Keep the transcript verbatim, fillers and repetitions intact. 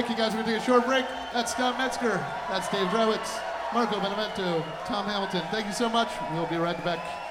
break, you guys. We're going to take a short break. That's Scott Metzger. That's Dave Drewitz, Marco Benevento, Tom Hamilton. Thank you so much. We'll be right back.